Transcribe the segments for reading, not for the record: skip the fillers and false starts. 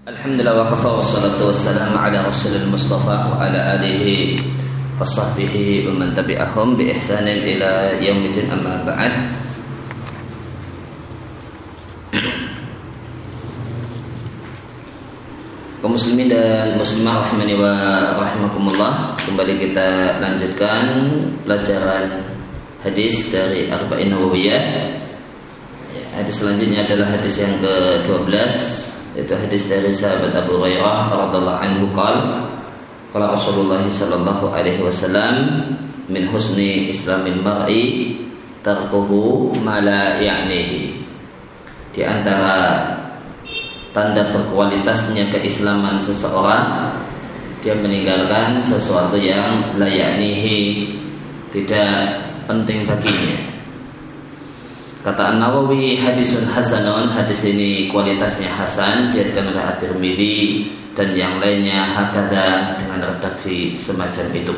Alhamdulillah wa kafa wa salatu wassalamu ala rasulil mustafa wa ala alihi wa sahbihi wa man tabi'ahum bi ihsanin ila yaumidin, amma ba'd. Kaum muslimin dan muslimah rahimani wa rahimakumullah, kembali kita lanjutkan pelajaran hadis dari Arba'in Nawawiyah. Hadis selanjutnya adalah hadis yang ke-12, yaitu hadis dari sahabat Abu Hurairah radhiyallahu anhu qala Rasulullah sallallahu alaihi wasallam, min husni islamil mar'i tarkuhu ma la ya'nihi. Di antara tanda berkualitasnya keislaman seseorang, dia meninggalkan sesuatu yang la ya'nihi, tidak penting baginya. Kata An-Nawawi, hadisun hasanun, hadis ini kualitasnya hasan, diriwayatkan oleh At-Tirmidzi dan yang lainnya hakada, dengan redaksi semacam itu.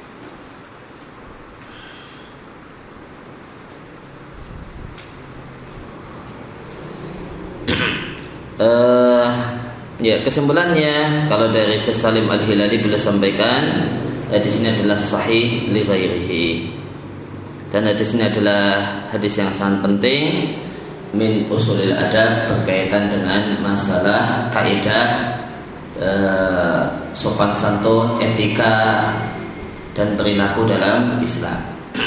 Kesimpulannya, kalau dari Syekh Salim Al-Hilali beliau sampaikan, hadis ini adalah sahih li ghairihi. Dan hadis ini adalah hadis yang sangat penting min usulil adab, berkaitan dengan masalah kaidah sopan santun, etika dan perilaku dalam Islam.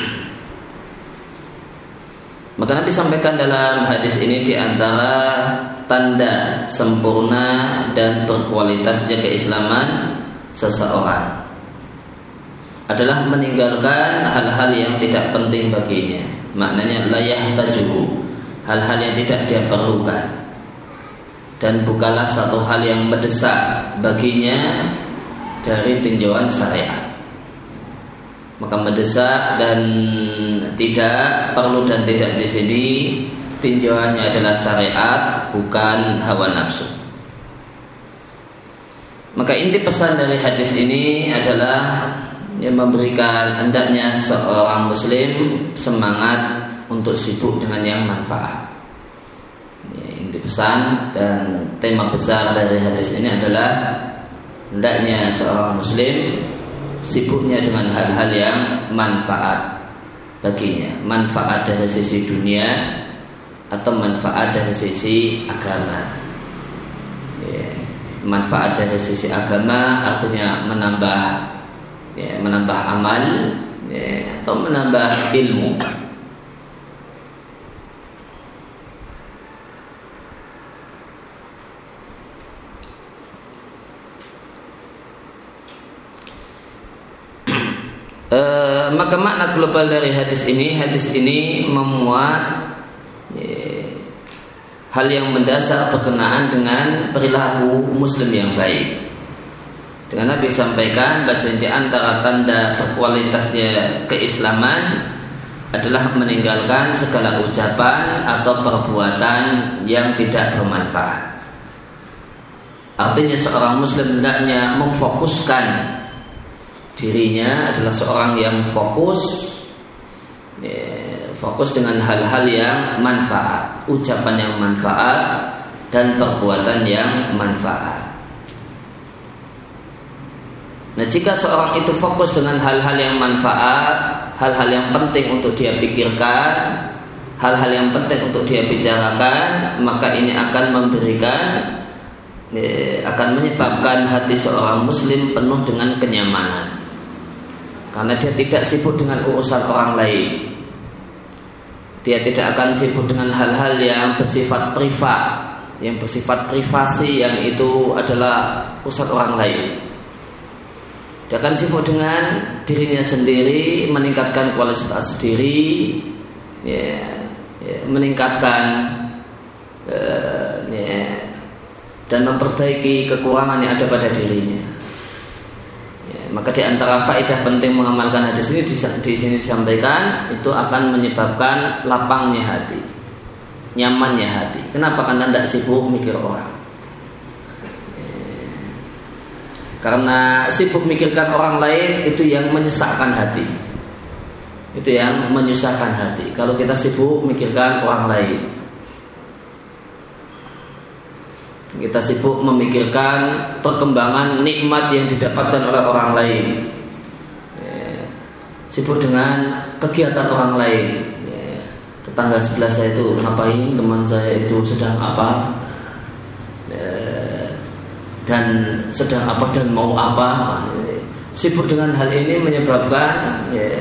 Maka Nabi sampaikan dalam hadis ini, di antara tanda sempurna dan berkualitasnya keislaman seseorang adalah meninggalkan hal-hal yang tidak penting baginya. Maknanya la yahtajuhu, hal-hal yang tidak dia perlukan, dan bukanlah satu hal yang mendesak baginya dari tinjauan syariat. Maka mendesak dan tidak perlu dan tidak di sini tinjauannya adalah syariat, bukan hawa nafsu. Maka inti pesan dari hadis ini adalah yang memberikan hendaknya seorang muslim semangat untuk sibuk dengan yang manfaat. Inti pesan dan tema besar dari hadis ini adalah hendaknya seorang muslim sibuknya dengan hal-hal yang manfaat baginya, manfaat dari sisi dunia atau manfaat dari sisi agama. Manfaat dari sisi agama artinya menambah amal, atau menambah ilmu. Maka makna global dari hadis ini memuat hal yang mendasar berkenaan dengan perilaku muslim yang baik. Dengan Nabi sampaikan bahwa di antara tanda berkualitasnya keislaman adalah meninggalkan segala ucapan atau perbuatan yang tidak bermanfaat. Artinya seorang muslim hendaknya memfokuskan dirinya adalah seorang yang fokus dengan hal-hal yang manfaat, ucapan yang manfaat dan perbuatan yang manfaat. Nah, jika seorang itu fokus dengan hal-hal yang manfaat, hal-hal yang penting untuk dia pikirkan, hal-hal yang penting untuk dia bicarakan, maka ini akan menyebabkan hati seorang muslim penuh dengan kenyamanan, karena dia tidak sibuk dengan urusan orang lain. Dia tidak akan sibuk dengan hal-hal yang bersifat privat, yang bersifat privasi, yang itu adalah urusan orang lain. Dia akan sibuk dengan dirinya sendiri, meningkatkan kualitas diri, meningkatkan dan memperbaiki kekurangan yang ada pada dirinya. Maka di antara faedah penting mengamalkan hadis ini di sini disampaikan, itu akan menyebabkan lapangnya hati, nyamannya hati. Kenapa? Karena tidak sibuk mikir orang. Karena sibuk mikirkan orang lain itu yang menyesakkan hati, itu yang menyusahkan hati. Kalau kita sibuk mikirkan orang lain, kita sibuk memikirkan perkembangan nikmat yang didapatkan oleh orang lain, sibuk dengan kegiatan orang lain. Tetangga sebelah saya itu ngapain, teman saya itu sedang apa, dan sedang apa dan mau apa. Sibuk dengan hal ini menyebabkan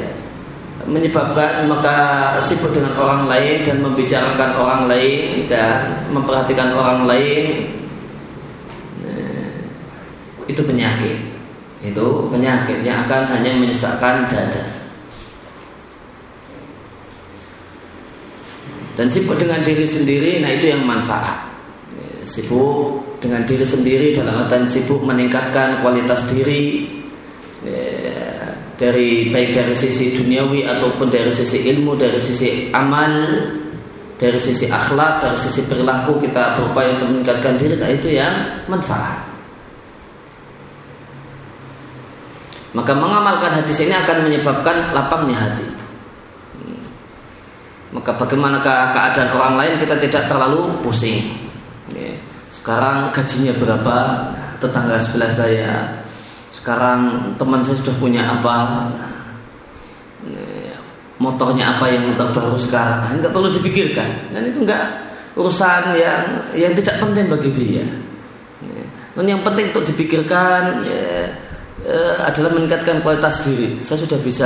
maka sibuk dengan orang lain dan membicarakan orang lain dan memperhatikan orang lain, itu penyakit. Itu penyakit yang akan hanya menyesakkan dada. Dan sibuk dengan diri sendiri, nah itu yang manfaat. Sibuk dengan diri sendiri dalam artian sibuk meningkatkan kualitas diri, baik dari sisi duniawi ataupun dari sisi ilmu, dari sisi amal, dari sisi akhlak, dari sisi perilaku kita berupaya untuk meningkatkan diri. Nah itu yang manfaat. Maka mengamalkan hadis ini akan menyebabkan lapangnya hati. Maka bagaimanakah keadaan orang lain, kita tidak terlalu pusing. Sekarang gajinya berapa, tetangga sebelah saya. Sekarang teman saya sudah punya apa, motornya apa yang terbaru sekarang. Enggak perlu dipikirkan. Dan itu enggak urusan yang tidak penting bagi dia. Dan yang penting untuk dipikirkan adalah meningkatkan kualitas diri. Saya sudah bisa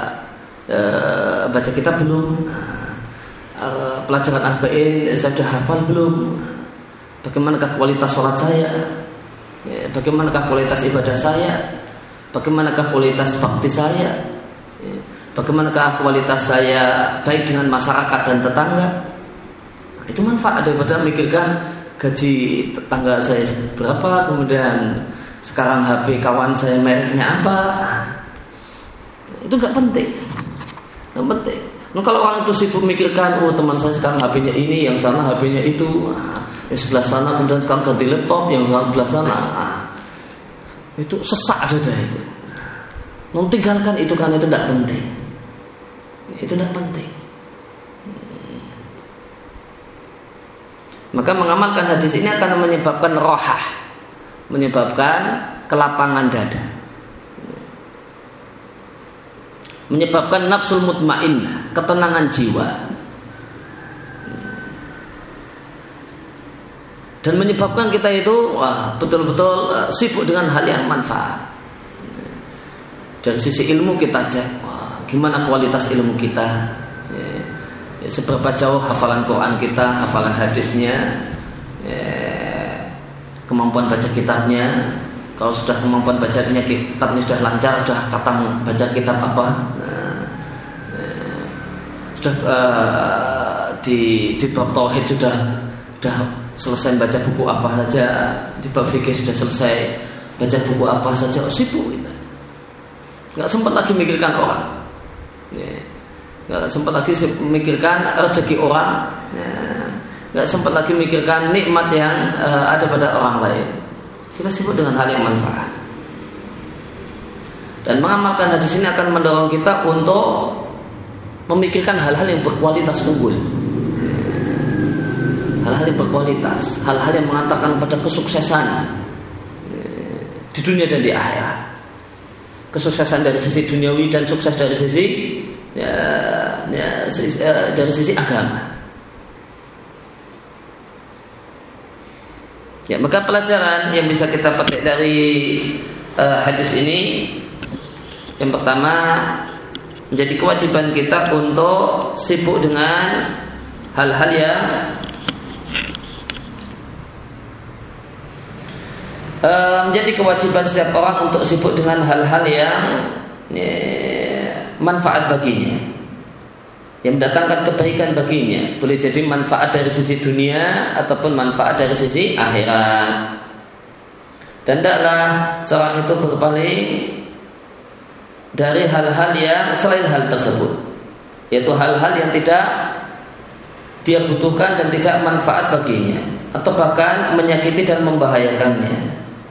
baca kitab belum? Pelajaran arba'in saya sudah hafal belum? Bagaimanakah kualitas sholat saya? Bagaimanakah kualitas ibadah saya? Bagaimanakah kualitas bakti saya? Bagaimanakah kualitas saya baik dengan masyarakat dan tetangga? Itu manfaat daripada memikirkan gaji tetangga saya berapa, kemudian sekarang HP kawan saya mereknya apa. Itu gak penting. Gak penting. Nah, kalau orang itu sibuk memikirkan, teman saya sekarang HP-nya ini, yang sana HP-nya itu, yang sebelah sana kemudian sekarang ganti laptop, yang sebelah sana, itu sesak dada itu. Tinggalkan itu karena itu tidak penting. Itu tidak penting. Maka mengamalkan hadis ini akan menyebabkan rohah, menyebabkan kelapangan dada, menyebabkan nafsul mutmainnah, ketenangan jiwa, dan menyebabkan kita itu betul-betul sibuk dengan hal yang manfaat. Dari sisi ilmu kita cek, gimana kualitas ilmu kita, seberapa jauh hafalan Quran kita, hafalan hadisnya, kemampuan baca kitabnya. Kalau sudah kemampuan bacanya kitabnya sudah lancar, sudah khatam baca kitab apa, sudah di bab tauhid sudah selesai baca buku apa saja, di bab fikih sudah selesai baca buku apa saja, sibuk kita. Nggak sempat lagi memikirkan orang, nggak sempat lagi memikirkan rezeki orang, nggak sempat lagi memikirkan nikmat yang ada pada orang lain. Kita sibuk dengan hal yang manfaat. Dan mengamalkan hadis ini akan mendorong kita untuk memikirkan hal-hal yang berkualitas unggul, hal-hal yang berkualitas, hal-hal yang mengantarkan pada kesuksesan di dunia dan di akhirat. Kesuksesan dari sisi duniawi dan sukses dari sisi dari sisi agama. Ya, maka pelajaran yang bisa kita petik dari hadis ini, yang pertama, menjadi kewajiban kita untuk sibuk dengan hal-hal yang menjadi kewajiban setiap orang untuk sibuk dengan hal-hal yang manfaat baginya, yang mendatangkan kebaikan baginya. Boleh jadi manfaat dari sisi dunia ataupun manfaat dari sisi akhirat. Dan tidaklah seorang itu berpaling dari hal-hal yang selain hal tersebut, yaitu hal-hal yang tidak dia butuhkan dan tidak manfaat baginya, atau bahkan menyakiti dan membahayakannya.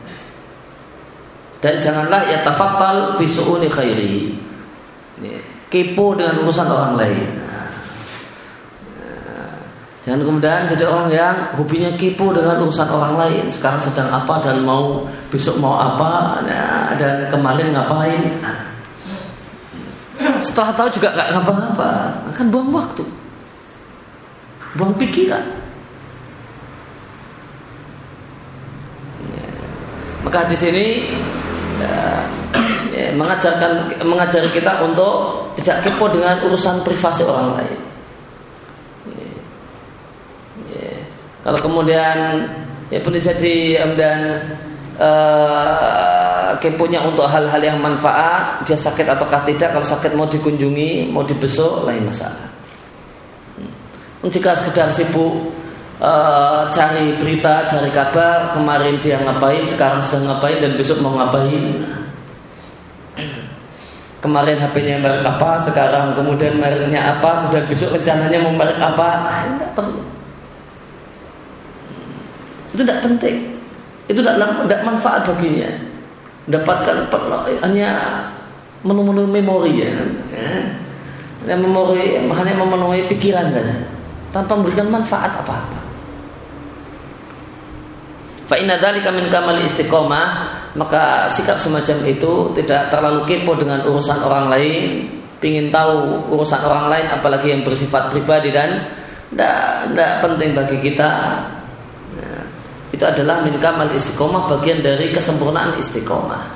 Dan janganlah yatafattal bisu'uni khairi, kepo dengan urusan orang lain. Jangan kemudian jadi orang yang hobinya kepo dengan urusan orang lain. Sekarang sedang apa dan besok mau apa, dan kemarin ngapain. Setelah tahu juga gak ngapa-ngapa, kan buang waktu, buang pikiran. Maka di sini mengajari kita untuk tidak kepo dengan urusan privasi orang lain. Kalau kemudian boleh jadi keponya untuk hal-hal yang manfaat, dia sakit ataukah tidak, kalau sakit mau dikunjungi, mau dibesuk, lain masalah. Jika sekedar sibuk cari berita, cari kabar, kemarin dia ngapain, sekarang sedang ngapain, dan besok mau ngapain, kemarin HP-nya merek apa, sekarang kemudian mereknya apa, kemudian besok rencananya mau merek apa, tidak perlu. Itu tidak penting, itu tidak manfaat baginya. Dapatkan hanya memenuhi memori, hanya memenuhi pikiran saja, tanpa memberikan manfaat apa-apa. Fa inna dzalika min kamal istiqomah, maka sikap semacam itu tidak terlalu kepo dengan urusan orang lain, pingin tahu urusan orang lain, apalagi yang bersifat pribadi dan tidak penting bagi kita. Itu adalah min kamal istiqomah, bagian dari kesempurnaan istiqomah.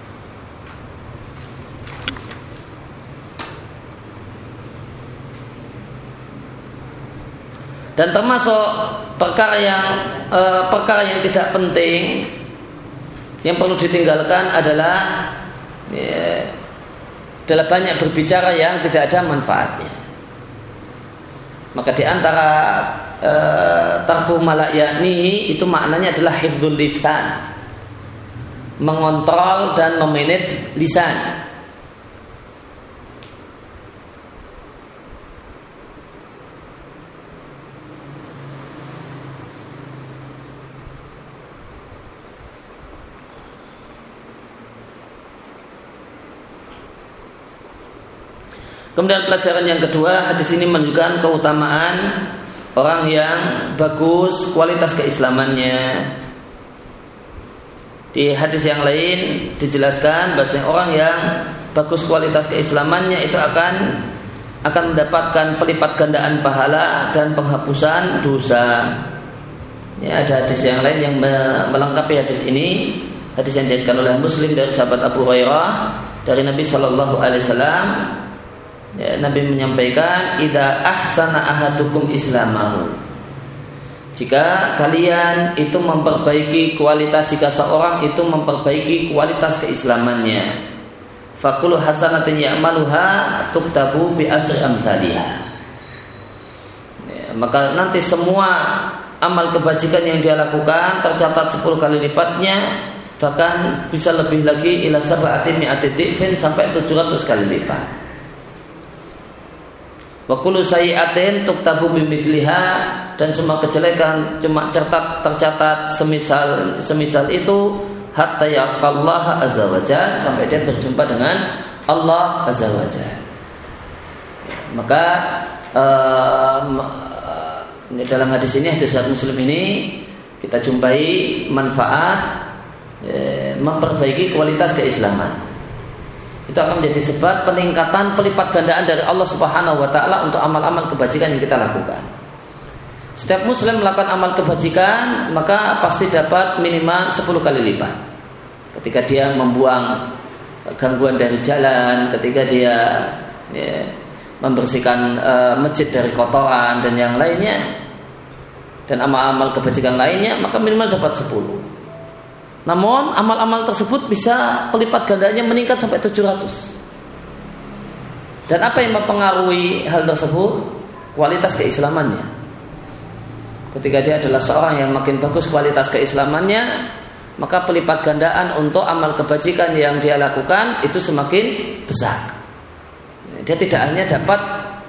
Dan termasuk perkara yang tidak penting yang perlu ditinggalkan adalah banyak berbicara yang tidak ada manfaatnya. Maka di antara tarku malayani itu maknanya adalah hifdzul lisan, mengontrol dan memanage lisan. Kemudian pelajaran yang kedua, hadis ini menunjukkan keutamaan orang yang bagus kualitas keislamannya. Di hadis yang lain dijelaskan bahwa orang yang bagus kualitas keislamannya itu akan mendapatkan pelipat gandaan pahala dan penghapusan dosa. Ya, ada hadis yang lain yang melengkapi hadis ini. Hadis yang diriwayatkan oleh Muslim dari sahabat Abu Hurairah dari Nabi Shallallahu Alaihi Wasallam. Ya, Nabi menyampaikan, idza ahsana ahadukum islamahu, jika kalian itu memperbaiki kualitas, jika seorang itu memperbaiki kualitas keislamannya, fakulu hasanatin ya'maluha tuktabu bi asri amsalihha, ya, maka nanti semua amal kebajikan yang dia lakukan tercatat 10 kali lipatnya, bahkan bisa lebih lagi ila sab'ati mi'ati dhifin, sampai 700 kali lipat. Wa kullu sayyi'atin tuktabu bimithliha, dan semua kejelekan cuma tercatat semisal itu hatta yaqallaha azza wajalla, sampai dia berjumpa dengan Allah azza wajalla. Maka dalam hadis ini, hadis Muslim ini, kita jumpai manfaat memperbaiki kualitas keislaman. Itu akan menjadi sebab peningkatan pelipat gandaan dari Allah Subhanahu wa taala untuk amal-amal kebajikan yang kita lakukan. Setiap muslim melakukan amal kebajikan, maka pasti dapat minimal 10 kali lipat. Ketika dia membuang gangguan dari jalan, ketika dia membersihkan masjid dari kotoran dan yang lainnya, dan amal-amal kebajikan lainnya, maka minimal dapat 10. Namun amal-amal tersebut bisa pelipat gandanya meningkat sampai 700. Dan apa yang mempengaruhi hal tersebut? Kualitas keislamannya. Ketika dia adalah seorang yang makin bagus kualitas keislamannya, maka pelipat gandaan untuk amal kebajikan yang dia lakukan itu semakin besar. Dia tidak hanya dapat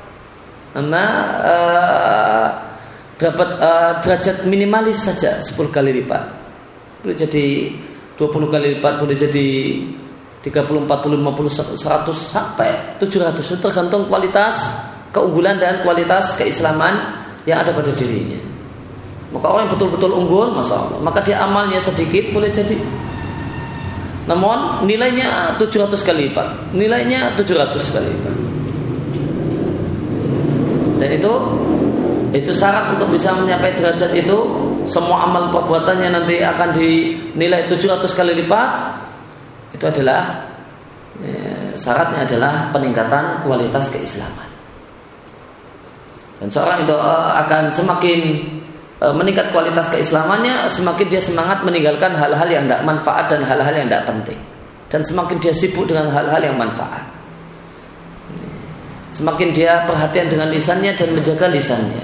derajat minimalis saja 10 kali lipat, boleh jadi 20 kali lipat, boleh jadi 30, 40, 50, 100 sampai 700. Tergantung kualitas keunggulan dan kualitas keislaman yang ada pada dirinya. Maka orang yang betul-betul unggul, masya Allah, maka dia amalnya sedikit boleh jadi, namun nilainya 700 kali lipat, nilainya 700 kali lipat. Dan itu syarat untuk bisa mencapai derajat itu. Semua amal perbuatannya nanti akan dinilai 700 kali lipat. Itu adalah syaratnya adalah peningkatan kualitas keislaman. Dan seorang itu akan semakin meningkat kualitas keislamannya, semakin dia semangat meninggalkan hal-hal yang tidak manfaat dan hal-hal yang tidak penting, dan semakin dia sibuk dengan hal-hal yang manfaat. Semakin dia perhatian dengan lisannya dan menjaga lisannya.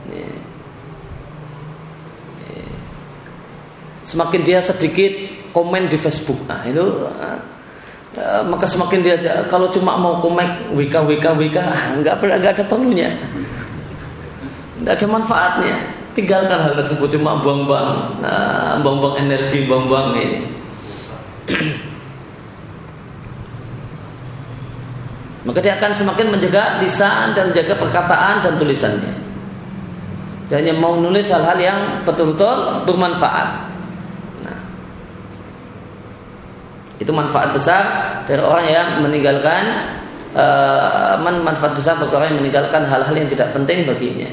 Semakin dia sedikit komen di Facebook, maka semakin dia, kalau cuma mau komen WK nggak ada perlunya, nggak ada manfaatnya. Tinggalkan hal tersebut, cuma buang-buang energi, buang-buang ini. Maka dia akan semakin menjaga lisan dan menjaga perkataan dan tulisannya. Dan yang mau nulis hal-hal yang betul-betul bermanfaat. Nah, itu manfaat besar dari orang yang meninggalkan manfaat besar bagi orang yang meninggalkan hal-hal yang tidak penting baginya.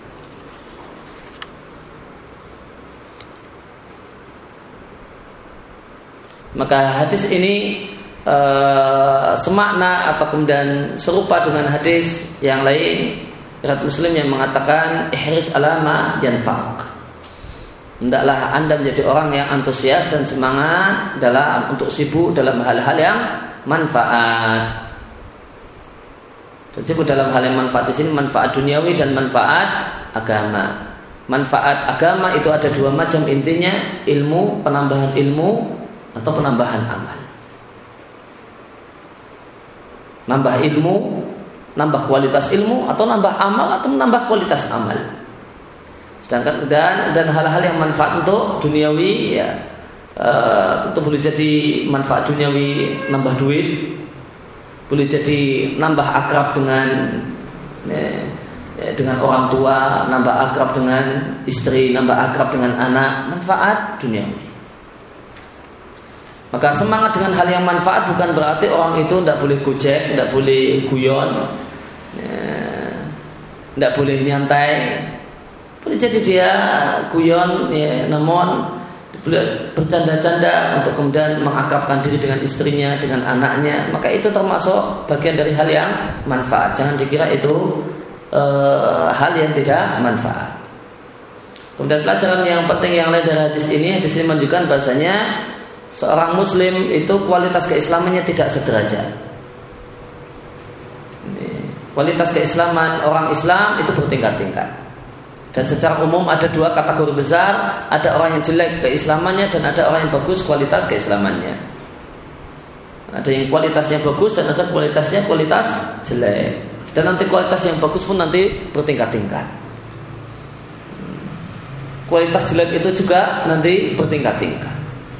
Maka hadis ini semakna atau kemudian serupa dengan hadis yang lain riwayat Muslim yang mengatakan ihris alama yanfa'uk. Hendaklah Anda menjadi orang yang antusias dan semangat untuk sibuk dalam hal-hal yang manfaat. Dan sibuk dalam hal yang manfaat di sini manfaat duniawi dan manfaat agama. Manfaat agama itu ada dua macam intinya, ilmu, penambahan ilmu atau penambahan amal. Nambah ilmu, nambah kualitas ilmu, atau nambah amal, atau menambah kualitas amal. Sedangkan dan hal-hal yang manfaat untuk duniawi, ya tentu boleh jadi manfaat duniawi, nambah duit, boleh jadi nambah akrab dengan orang tua, nambah akrab dengan istri, nambah akrab dengan anak, manfaat duniawi. Maka semangat dengan hal yang manfaat bukan berarti orang itu tidak boleh gojek, tidak boleh guyon, tidak boleh nyantai. Boleh jadi dia guyon, namun boleh bercanda-canda untuk kemudian mengakrabkan diri dengan istrinya, dengan anaknya. Maka itu termasuk bagian dari hal yang manfaat. Jangan dikira itu hal yang tidak manfaat. Kemudian pelajaran yang penting yang lain dari hadis ini menunjukkan bahasanya seorang muslim itu kualitas keislamannya tidak sederajat. Kualitas keislaman orang Islam itu bertingkat-tingkat. Dan secara umum ada dua kategori besar, ada orang yang jelek keislamannya dan ada orang yang bagus kualitas keislamannya. Ada yang kualitasnya bagus dan ada kualitas jelek. Dan nanti kualitas yang bagus pun nanti bertingkat-tingkat. Kualitas jelek itu juga nanti bertingkat-tingkat.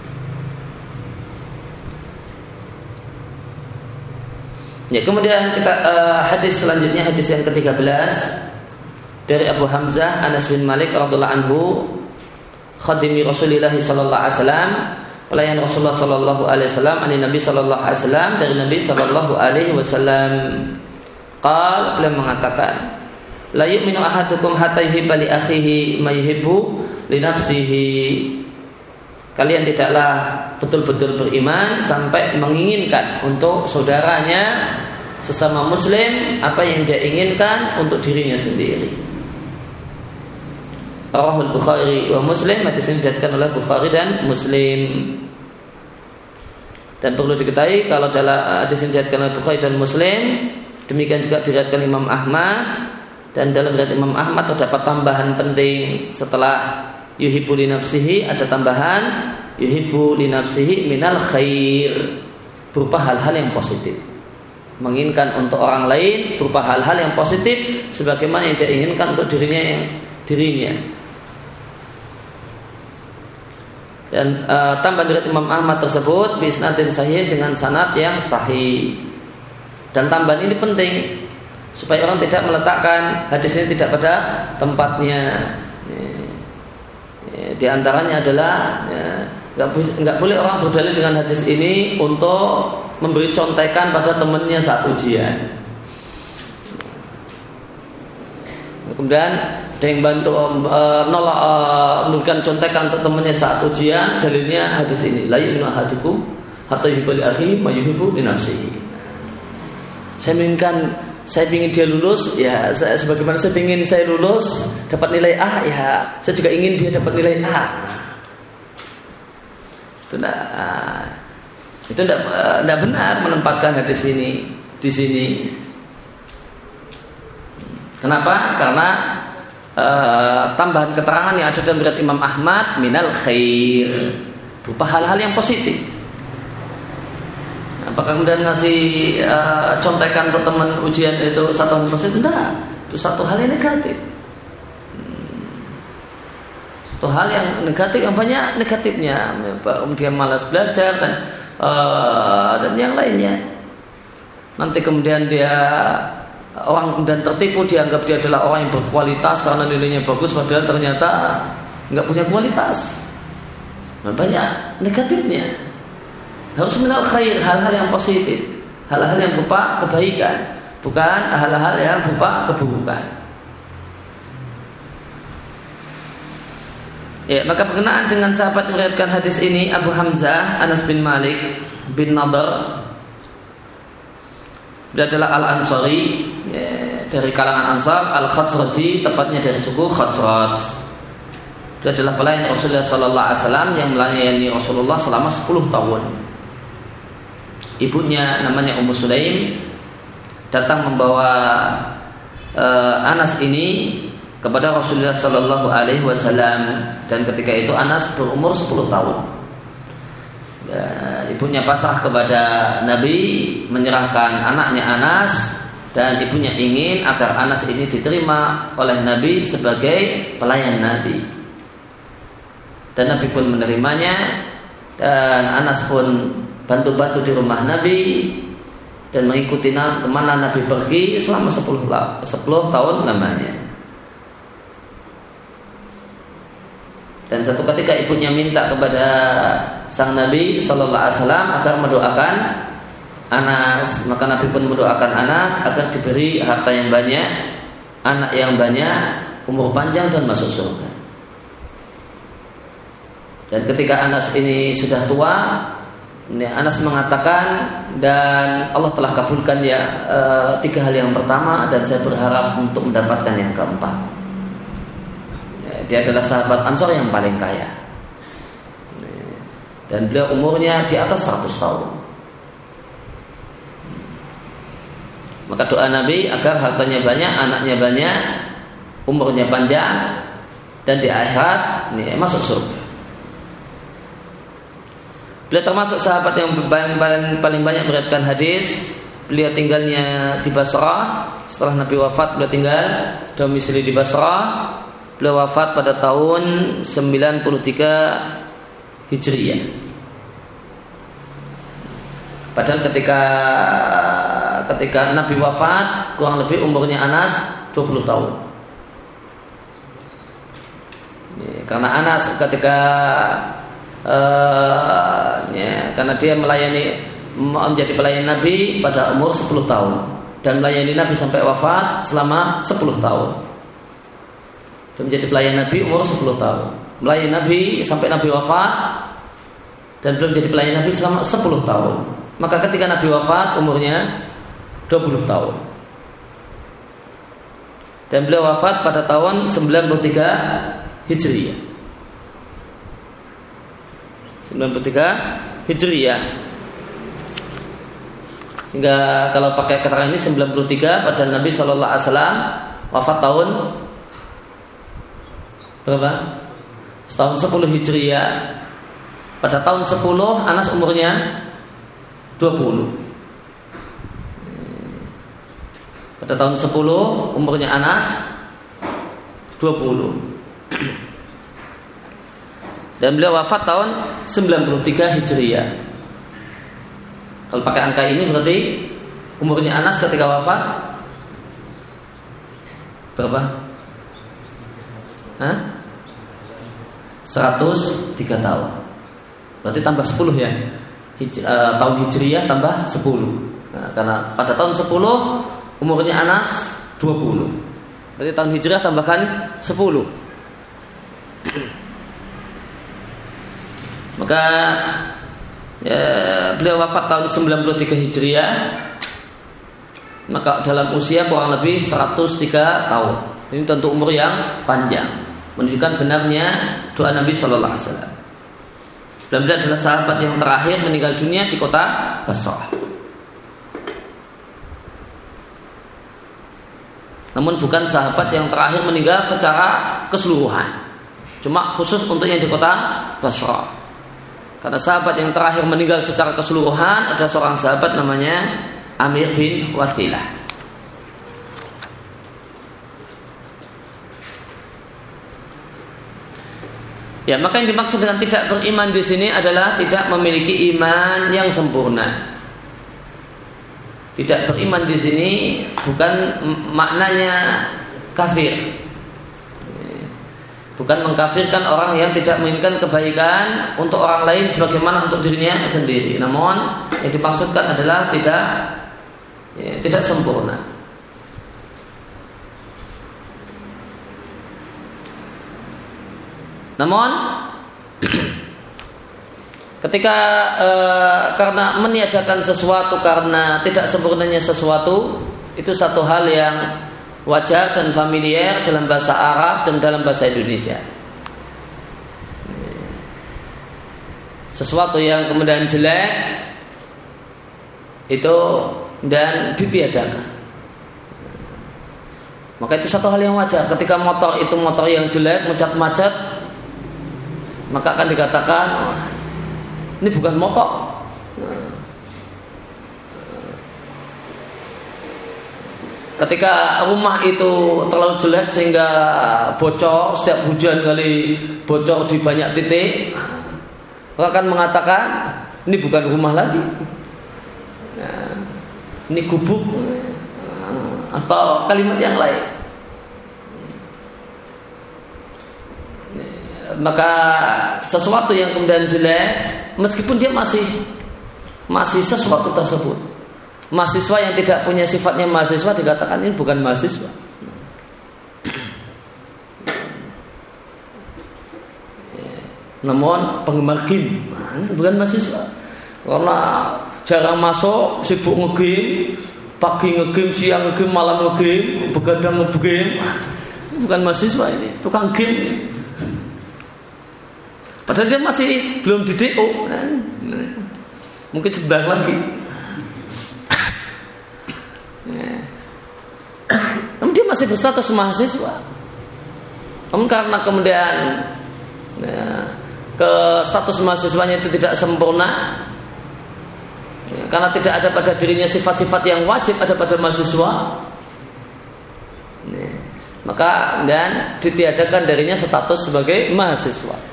Ya, kemudian kita hadis selanjutnya, hadis yang ke-13 dari Abu Hamzah Anas bin Malik radhiyallahu anhu, khadimi Rasulullah sallallahu alaihi wasallam, pelayan Rasulullah sallallahu alaihi wasallam, ani Nabi sallallahu alaihi wasallam, dari Nabi sallallahu alaihi wasallam. Qal, beliau mengatakan, la yu'minu ahadukum hatta yuhibba li akhihi ma yuhibbu li nafsihi. Kalian tidaklah betul-betul beriman sampai menginginkan untuk saudaranya sesama muslim apa yang dia inginkan untuk dirinya sendiri. Rawahul Bukhari wa Muslim, hadis ini diriwayatkan oleh Bukhari dan Muslim. Dan perlu diketahui kalau dalam hadis ini diriwayatkan oleh Bukhari dan Muslim, demikian juga diriwayatkan Imam Ahmad, dan dalam riwayat Imam Ahmad terdapat tambahan penting setelah yuhibbu li nafsihi, ada tambahan yuhibbu li nafsihi minal khair, berupa hal-hal yang positif. Menginginkan untuk orang lain berupa hal-hal yang positif sebagaimana yang dia inginkan untuk dirinya. Dan tambahan dari Imam Ahmad tersebut bisnadin sahih, dengan sanad yang sahih. Dan tambahan ini penting supaya orang tidak meletakkan hadis ini tidak pada tempatnya. Di antaranya adalah nggak boleh orang berdalil dengan hadis ini untuk memberi contekan pada temannya saat ujian. Kemudian ada yang bantu nolak memberikan contekan untuk temannya saat ujian, dalilnya hadis ini, la yu'minu ahadukum hatta yuhibba li akhihi ma yuhibbu li nafsihi. Saya ingin dia lulus, ya sebagaimana saya ingin saya lulus dapat nilai A, ya saya juga ingin dia dapat nilai A. Itu tidak benar menempatkan hadis ini di sini. Kenapa? Karena tambahan keterangan yang ada dalam riwayat Imam Ahmad minal khair, berupa hal-hal yang positif. Apakah kemudian ngasih contekan untuk teman ujian itu satu hal positif? Tidak, itu satu hal yang negatif. Satu hal yang negatif, yang banyak negatifnya. Kemudian malas belajar dan yang lainnya. Nanti kemudian orang kemudian tertipu, dianggap dia adalah orang yang berkualitas karena nilainya bagus, padahal ternyata nggak punya kualitas. Banyak negatifnya. Harus minal khair, hal-hal yang positif, hal-hal yang berupa kebaikan, bukan hal-hal yang berupa keburukan. Ya, maka berkenaan dengan sahabat meriwayatkan hadis ini, Abu Hamzah Anas bin Malik bin Nadhr, dia adalah Al-Ansari, ya, dari kalangan Ansar, Al-Khazraji, tepatnya dari suku Khazraj. Dia adalah pelayan Rasulullah sallallahu alaihi wasallam yang melayani Rasulullah selama 10 tahun. Ibunya namanya Ummu Sulaim datang membawa Anas ini kepada Rasulullah sallallahu alaihi wasallam, dan ketika itu Anas berumur 10 tahun. Ibunya pasrah kepada Nabi, menyerahkan anaknya Anas, dan ibunya ingin agar Anas ini diterima oleh Nabi sebagai pelayan Nabi. Dan Nabi pun menerimanya, dan Anas pun bantu-bantu di rumah Nabi dan mengikuti kemana Nabi pergi selama 10 tahun lamanya. Dan satu ketika ibunya minta kepada sang Nabi sallallahu alaihi wasallam agar mendoakan Anas, maka Nabi pun mendoakan Anas agar diberi harta yang banyak, anak yang banyak, umur panjang dan masuk surga. Dan ketika Anas ini sudah tua, Anas mengatakan, dan Allah telah kabulkan ya 3 hal yang pertama, dan saya berharap untuk mendapatkan yang keempat. Dia adalah sahabat Ansor yang paling kaya, dan beliau umurnya di atas 100 tahun. Maka doa Nabi agar hartanya banyak, anaknya banyak, umurnya panjang, dan di akhirat masuk surga. Beliau termasuk sahabat yang paling banyak meriwayatkan hadis. Beliau tinggalnya di Basrah. Setelah Nabi wafat, beliau tinggal domisili di Basrah. Beliau wafat pada tahun 93 Hijriyah. Padahal ketika Nabi wafat, kurang lebih umurnya Anas 20 tahun. Karena Anas ketika karena dia menjadi pelayan Nabi pada umur 10 tahun dan melayani Nabi sampai wafat selama 10 tahun. Dia menjadi pelayan Nabi umur 10 tahun, melayani Nabi sampai Nabi wafat, dan belum menjadi pelayan Nabi selama 10 tahun. Maka ketika Nabi wafat umurnya 20 tahun. Dan beliau wafat pada tahun 93 Hijriyah. 93 Hijriyah. Sehingga kalau pakai keterangan ini 93, padahal Nabi sallallahu alaihi wasallam wafat tahun berapa? Setahun 10 Hijriyah. Pada tahun 10 Anas umurnya 20. Pada tahun 10 umurnya Anas 20. Dan beliau wafat tahun 93 Hijriyah. Kalau pakai angka ini berarti umurnya Anas ketika wafat Berapa? 103 tahun. Berarti tambah 10 ya. Tahun Hijriyah tambah 10. Nah, karena pada tahun 10 umurnya Anas 20. Berarti tahun Hijrah tambahkan 10. Maka beliau wafat tahun 93 Hijriah. Maka dalam usia kurang lebih 103 tahun. Ini tentu umur yang panjang, menunjukkan benarnya doa Nabi Sallallahu Alaihi Wasallam. Dan beliau adalah sahabat yang terakhir meninggal dunia di kota Basrah. Namun bukan sahabat yang terakhir meninggal secara keseluruhan, cuma khusus untuk yang di kota Basrah. Karena sahabat yang terakhir meninggal secara keseluruhan ada seorang sahabat namanya Amir bin Wathilah. Ya, maka yang dimaksud dengan tidak beriman di sini adalah tidak memiliki iman yang sempurna. Tidak beriman di sini bukan maknanya kafir. Bukan mengkafirkan orang yang tidak menginginkan kebaikan untuk orang lain sebagaimana untuk dirinya sendiri. Namun yang dimaksudkan adalah tidak sempurna. Namun ketika karena meniadakan sesuatu karena tidak sempurnanya sesuatu, itu satu hal yang wajar dan familiar dalam bahasa Arab dan dalam bahasa Indonesia. Sesuatu yang kemudian jelek itu dan ditiadakan. Maka itu satu hal yang wajar. Ketika motor itu motor yang jelek, macet-macet, maka akan dikatakan ini bukan motor. Ketika rumah itu terlalu jelek sehingga bocor, setiap hujan kali bocor di banyak titik, maka akan mengatakan ini bukan rumah lagi, ini gubuk, atau kalimat yang lain. Maka sesuatu yang kemudian jelek, meskipun dia masih sesuatu tersebut, mahasiswa yang tidak punya sifatnya mahasiswa dikatakan ini bukan mahasiswa. Namun penggemar game bukan mahasiswa, karena jarang masuk, sibuk ngegame, pagi ngegame, siang ngegame, malam ngegame, begadang ngegame. Bukan mahasiswa ini, tukang game ini. Padahal dia masih belum di DO, mungkin sebentar lagi. Namun dia masih berstatus mahasiswa. Namun karena kemudian ke status mahasiswanya itu tidak sempurna, karena tidak ada pada dirinya sifat-sifat yang wajib ada pada mahasiswa, maka dan ditiadakan darinya status sebagai mahasiswa.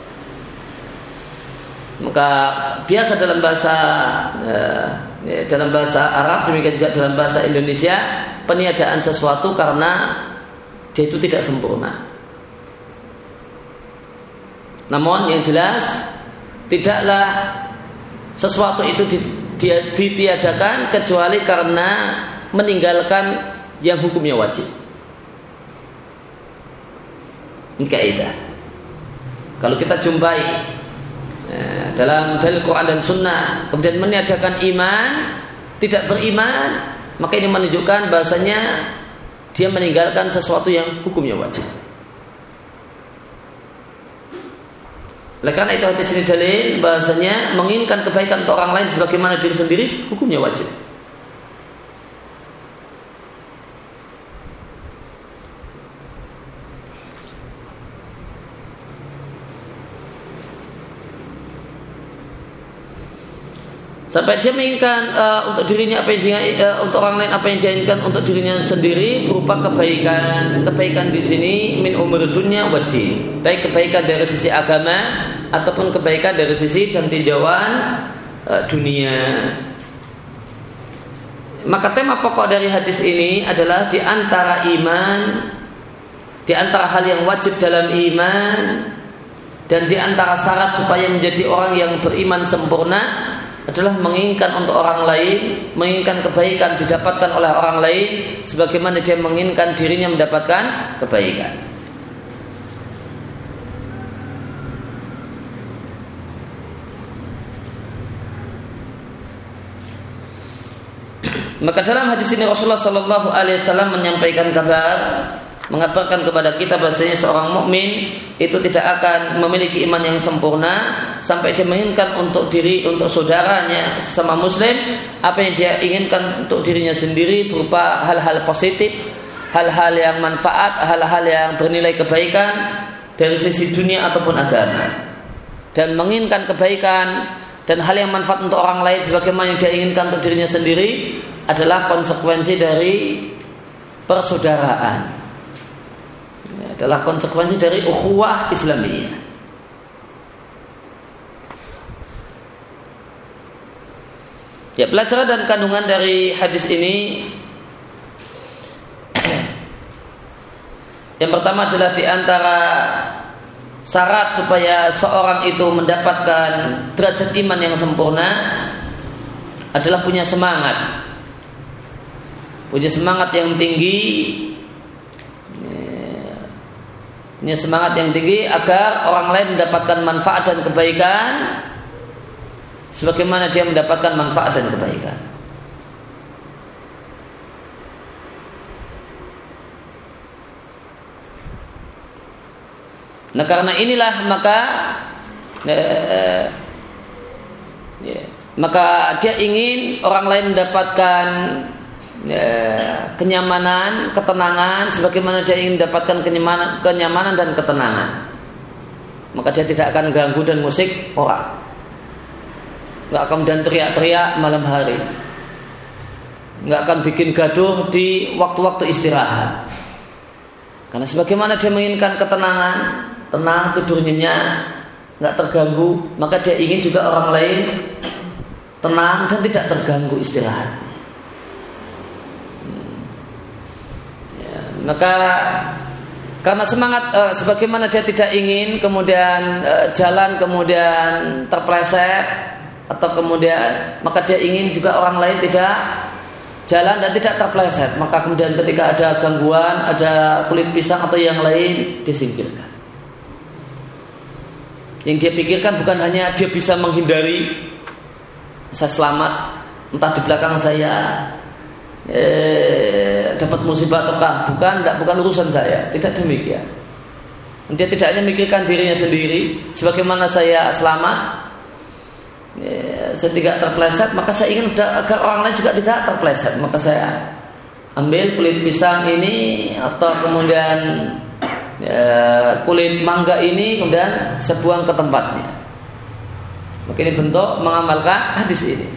Maka biasa dalam bahasa Arab, demikian juga dalam bahasa Indonesia, peniadaan sesuatu karena dia itu tidak sempurna. Namun yang jelas tidaklah sesuatu itu ditiadakan kecuali karena meninggalkan yang hukumnya wajib. Ini kaidah. Kalau kita jumpai dalam dalil Quran dan Sunnah kemudian meniadakan iman, tidak beriman, maka ini menunjukkan bahasanya dia meninggalkan sesuatu yang hukumnya wajib. Oleh karena itu hadis ini dalil bahasanya menginginkan kebaikan untuk orang lain sebagaimana diri sendiri hukumnya wajib. Sampai dia menginginkan untuk dirinya apa yang untuk orang lain apa yang dia inginkan untuk dirinya sendiri berupa kebaikan di sini min umur dunya wa din, baik kebaikan dari sisi agama ataupun kebaikan dari sisi dan tinjauan dunia. Maka tema pokok dari hadis ini adalah di antara iman di antara hal yang wajib dalam iman dan di antara syarat supaya menjadi orang yang beriman sempurna adalah menginginkan untuk orang lain, menginginkan kebaikan didapatkan oleh orang lain sebagaimana dia menginginkan dirinya mendapatkan kebaikan. Maka dalam hadis ini Rasulullah Sallallahu Alaihi Wasallam menyampaikan kabar, mengabarkan kepada kita bahasanya seorang mukmin itu tidak akan memiliki iman yang sempurna sampai dia menginginkan untuk diri, untuk saudaranya sesama muslim apa yang dia inginkan untuk dirinya sendiri berupa hal-hal positif, hal-hal yang manfaat, hal-hal yang bernilai kebaikan dari sisi dunia ataupun agama, dan menginginkan kebaikan dan hal yang manfaat untuk orang lain sebagaimana yang dia inginkan untuk dirinya sendiri adalah konsekuensi dari persaudaraan, adalah konsekuensi dari ukhuwah Islamiyah. Ya, pelajaran dan kandungan dari hadis ini yang pertama adalah di antara syarat supaya seorang itu mendapatkan derajat iman yang sempurna adalah punya semangat yang tinggi, punya semangat yang tinggi agar orang lain mendapatkan manfaat dan kebaikan sebagaimana dia mendapatkan manfaat dan kebaikan. Nah, karena inilah maka dia ingin orang lain mendapatkan kenyamanan, ketenangan sebagaimana dia ingin mendapatkan kenyamanan dan ketenangan. Maka dia tidak akan ganggu dan musik orang, nggak akan dan teriak-teriak malam hari, nggak akan bikin gaduh di waktu-waktu istirahat. Karena sebagaimana dia menginginkan ketenangan, tenang, tidur nyenyak, nggak terganggu, maka dia ingin juga orang lain tenang dan tidak terganggu istirahat. Maka karena semangat sebagaimana dia tidak ingin kemudian jalan kemudian terpleset atau kemudian, maka dia ingin juga orang lain tidak jalan dan tidak terpleset. Maka kemudian ketika ada gangguan, ada kulit pisang atau yang lain, disingkirkan. Yang dia pikirkan bukan hanya dia bisa menghindari, saya selamat, entah di belakang saya dapat musibah ataukah bukan urusan saya. Tidak demikian. Dia tidak hanya memikirkan dirinya sendiri, sebagaimana saya selamat, saya tidak terpleset, maka saya ingin agar orang lain juga tidak terpleset. Maka saya ambil kulit pisang ini atau kemudian kulit mangga ini, kemudian saya buang ke tempatnya. Maka ini bentuk mengamalkan hadis ini.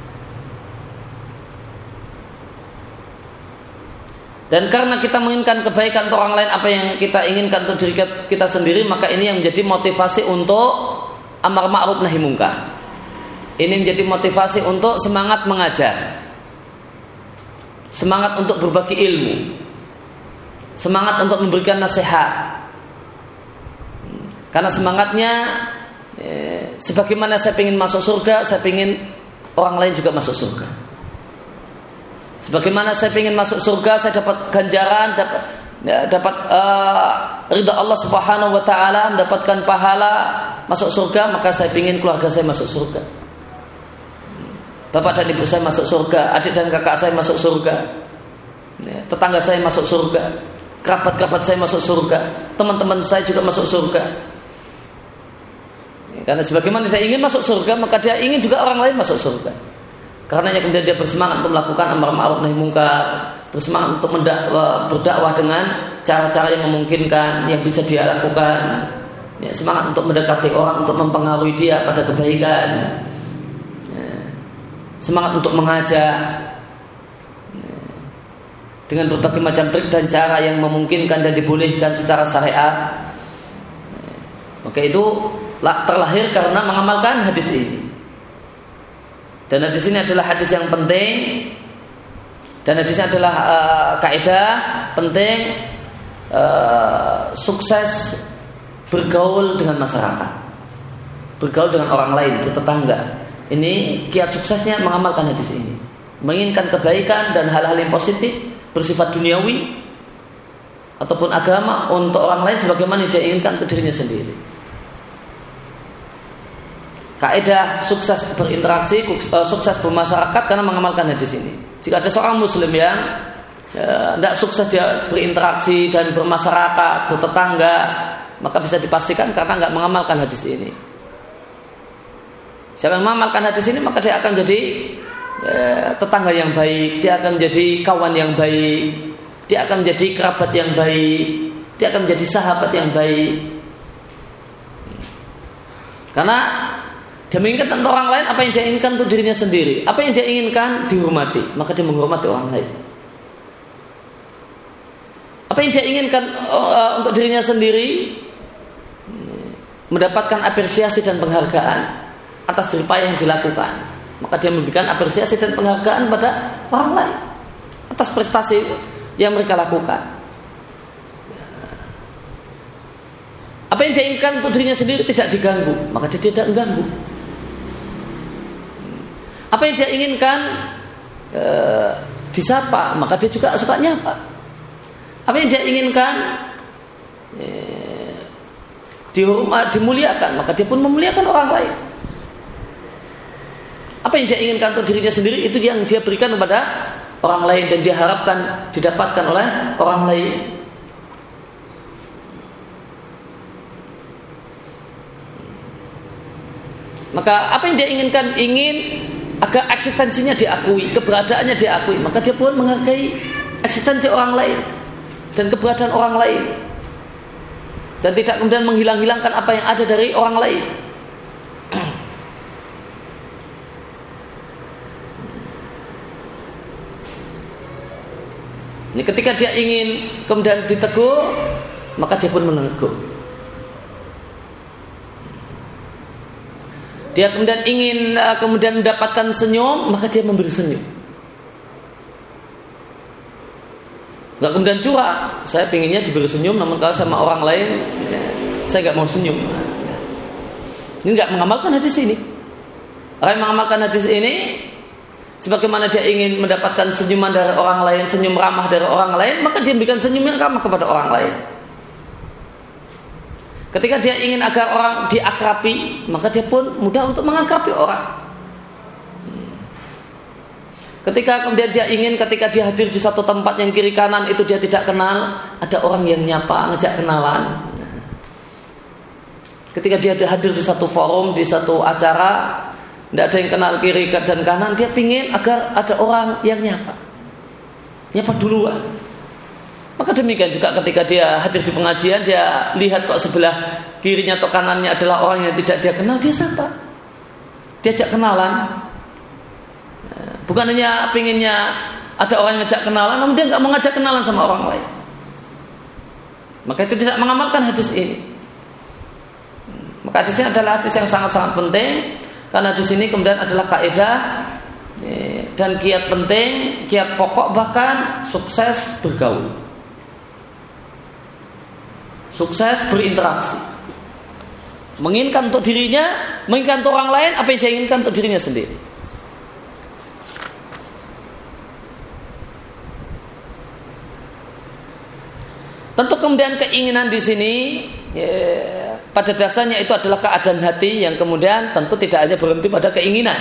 Dan karena kita menginginkan kebaikan untuk orang lain apa yang kita inginkan untuk diri kita sendiri, maka ini yang menjadi motivasi untuk amar ma'ruf nahi mungkar. Ini menjadi motivasi untuk semangat mengajar, semangat untuk berbagi ilmu, semangat untuk memberikan nasihat. Karena semangatnya sebagaimana saya ingin masuk surga, saya ingin orang lain juga masuk surga. Sebagaimana saya ingin masuk surga, saya dapat ganjaran, dapat ridha Allah Subhanahu wa taala, mendapatkan pahala masuk surga, maka saya ingin keluarga saya masuk surga. Bapak dan ibu saya masuk surga, adik dan kakak saya masuk surga, tetangga saya masuk surga, kerabat-kerabat saya masuk surga, teman-teman saya juga masuk surga. Karena sebagaimana dia ingin masuk surga, maka dia ingin juga orang lain masuk surga. Karenanya kemudian dia bersemangat untuk melakukan amar ma'ruf nahi mungkar, bersemangat untuk berdakwah dengan cara-cara yang memungkinkan, yang bisa dia lakukan. Semangat untuk mendekati orang, untuk mempengaruhi dia pada kebaikan. Semangat untuk mengajak dengan berbagai macam trik dan cara yang memungkinkan dan dibolehkan secara syariat. Maka itu terlahir karena mengamalkan hadis ini. Dan hadis ini adalah hadis yang penting, dan hadis ini adalah kaidah penting sukses bergaul dengan masyarakat, bergaul dengan orang lain, bertetangga. Ini kiat suksesnya mengamalkan hadis ini, menginginkan kebaikan dan hal-hal yang positif bersifat duniawi ataupun agama untuk orang lain sebagaimana dia inginkan untuk dirinya sendiri. Kaidah sukses berinteraksi, sukses bermasyarakat karena mengamalkan hadis ini. Jika ada seorang muslim yang tidak sukses dia berinteraksi dan bermasyarakat, bertetangga, maka bisa dipastikan karena nggak mengamalkan hadis ini. Siapa yang mengamalkan hadis ini maka dia akan jadi tetangga yang baik, dia akan menjadi kawan yang baik, dia akan menjadi kerabat yang baik, dia akan menjadi sahabat yang baik. Karena dia menginginkan untuk orang lain apa yang dia inginkan untuk dirinya sendiri. Apa yang dia inginkan dihormati, maka dia menghormati orang lain. Apa yang dia inginkan untuk dirinya sendiri, mendapatkan apresiasi dan penghargaan atas jeripaya yang dilakukan, maka dia memberikan apresiasi dan penghargaan pada orang lain atas prestasi yang mereka lakukan. Apa yang dia inginkan untuk dirinya sendiri tidak diganggu, maka dia tidak mengganggu. Apa yang dia inginkan disapa, maka dia juga suka nyapa. Apa yang dia inginkan dimuliakan, maka dia pun memuliakan orang lain. Apa yang dia inginkan untuk dirinya sendiri itu yang dia berikan kepada orang lain dan dia harapkan didapatkan oleh orang lain. Maka apa yang dia inginkan, ingin agar eksistensinya diakui, keberadaannya diakui, maka dia pun menghargai eksistensi orang lain dan keberadaan orang lain, dan tidak kemudian menghilang-hilangkan apa yang ada dari orang lain. Ini ketika dia ingin kemudian ditegur, maka dia pun menegur. Dia kemudian ingin kemudian mendapatkan senyum, maka dia memberi senyum. Enggak kemudian curang. Saya pinginnya diberi senyum, namun kalau sama orang lain, saya enggak mau senyum. Ini enggak mengamalkan hadis ini. Orang yang mengamalkan hadis ini, sebagaimana dia ingin mendapatkan senyuman dari orang lain, senyum ramah dari orang lain, maka dia memberikan senyum yang ramah kepada orang lain. Ketika dia ingin agar orang diakrabi, maka dia pun mudah untuk mengakrabi orang. Ketika kemudian dia ingin, ketika dia hadir di satu tempat yang kiri kanan itu dia tidak kenal, ada orang yang nyapa, ngejak kenalan. Ketika dia hadir di satu forum, di satu acara, tidak ada yang kenal kiri dan kanan, dia ingin agar ada orang yang nyapa duluan. Maka demikian juga ketika dia hadir di pengajian, dia lihat kok sebelah kirinya atau kanannya adalah orang yang tidak dia kenal, dia sapa, diajak kenalan. Bukan hanya pinginnya ada orang yang ngajak kenalan, namun dia nggak mau ngajak kenalan sama orang lain. Maka itu tidak mengamalkan hadis ini. Maka hadis ini adalah hadis yang sangat-sangat penting, karena hadis ini kemudian adalah kaidah dan kiat penting, kiat pokok bahkan sukses bergaul, sukses berinteraksi, menginginkan untuk dirinya, menginginkan untuk orang lain apa yang dia inginkan untuk dirinya sendiri. Tentu kemudian keinginan di sini pada dasarnya itu adalah keadaan hati yang kemudian tentu tidak hanya berhenti pada keinginan.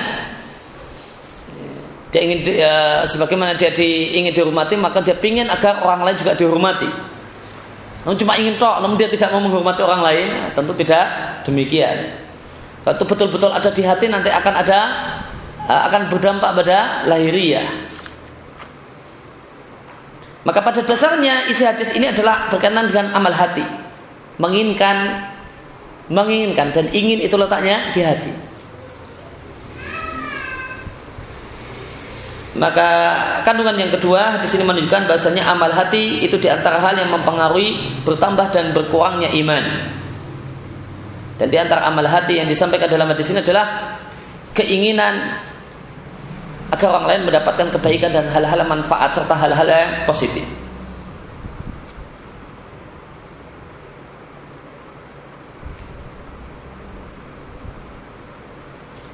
Dia ingin sebagaimana dia ingin dihormati, maka dia ingin agar orang lain juga dihormati. Namun cuma ingin tok, namun dia tidak mau menghormati orang lain, tentu tidak demikian. Kalau itu betul-betul ada di hati, nanti akan berdampak pada lahiriah. Maka pada dasarnya isi hadis ini adalah berkaitan dengan amal hati, menginginkan dan ingin itu letaknya di hati. Maka kandungan yang kedua hadis ini menunjukkan bahasanya amal hati itu di antara hal yang mempengaruhi bertambah dan berkurangnya iman. Dan di antara amal hati yang disampaikan dalam hadis ini adalah keinginan agar orang lain mendapatkan kebaikan dan hal-hal manfaat serta hal-hal yang positif.